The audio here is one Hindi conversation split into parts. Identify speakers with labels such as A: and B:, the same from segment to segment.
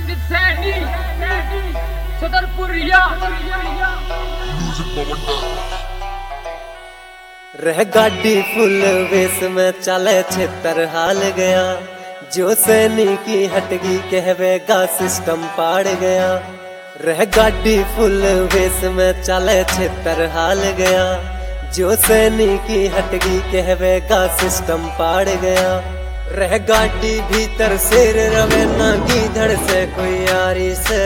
A: सैनी सदरपुरिया
B: रह गाड़ी फुल वेस में चले छितर हाल गया। जो सैनी की हटगी कहवेगा सिस्टम पाड़ गया। रह गाड़ी फुल वेस में चले छितर हाल गया। जो सैनी की हटगी कहवेगा सिस्टम पाड़ गया। रह गाड़ी भीतर शेर रवे ना गीधड़ से कोई यारी से।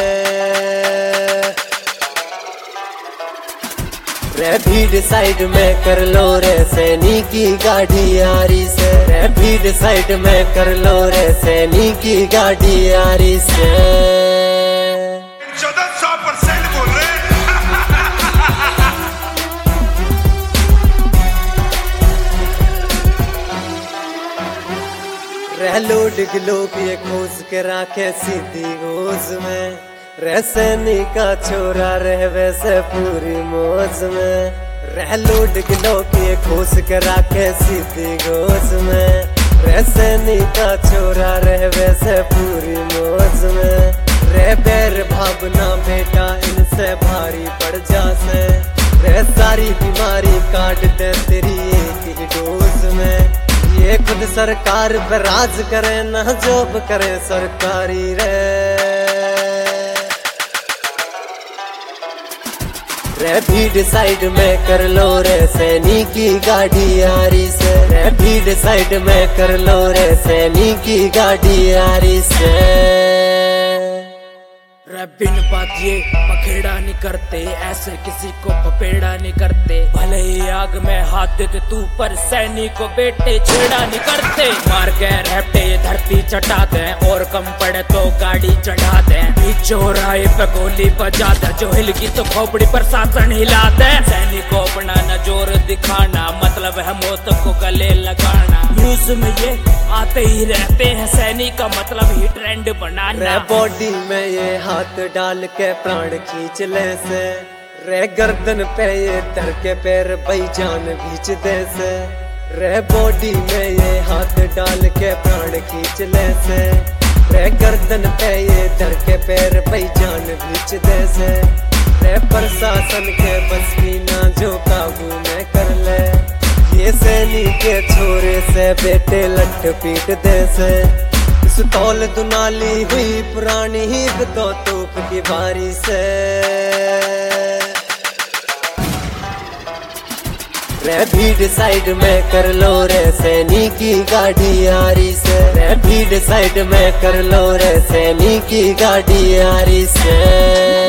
B: रह भीड़ साइड में कर लो रे सैनी की गाड़ी यारी से। रह भीड़ साइड में कर लो रे सैनी की गाड़ी यारी से।
C: 100% बोल रहे
B: रह लोड ग्लोब ये खोज के राखे सीधी गोज में। रह सैनी का छोरा रह वैसे पूरी मौज में। रह लोड ग्लोब ये खोज के राखे सीधी गोज में। रह सैनी का छोरा रह वैसे पूरी मौज में। रह बैर भावना बेटा इनसे भारी पड़ जासे। रह सारी बीमारी काट दे तेरी एक ही डोज में। ये खुद सरकार पे राज करे ना जॉब करे सरकारी रे। रे भीड़ साइड में कर लो रे सैनी की गाड़ी यारी से। रे भीड़ साइड में कर लो रे सैनी की गाड़ी यारी से।
D: बिन बात ये पखेड़ा नहीं करते, ऐसे किसी को पपेड़ा नहीं करते। भले ही आग में हाथ देते तू पर सैनी को बेटे छेड़ा नहीं करते। मार के रहते ये धरती चटा दे और कम पड़े तो गाड़ी चढ़ा दे। चौराहे पे गोली बजा दे, जो हिलगी तो खोपड़ी पर शासन हिला दे। सैनी को अपना न जोर दिखाना मतलब है मौत को गले लगाना। न्यूज में ये आते ही रहते हैं, सैनी का मतलब ही ट्रेंड बनाना।
B: बॉडी में ये हाथ डाल के प्राण खींच ले से। रे गर्दन पे ये धर के पैर भाईजान खींच दे से। रे बॉडी में ये हाथ डाल के प्राण खींच ले से। रे गर्दन पे ये धर के पैर भाईजान खींच दे से। रे प्रशासन के बस की ना जो काबू में कर ले। ये सैनी के छोरे से बेटे लट पीट दे से। तौल दुनाली हुई पुरानी ही तो तोप की बारी से। रे भीड़ साइड में कर लो रे सैनी की गाड़ी यारी से। रे भीड़ साइड में कर लो रे सैनी की गाड़ी यारी से।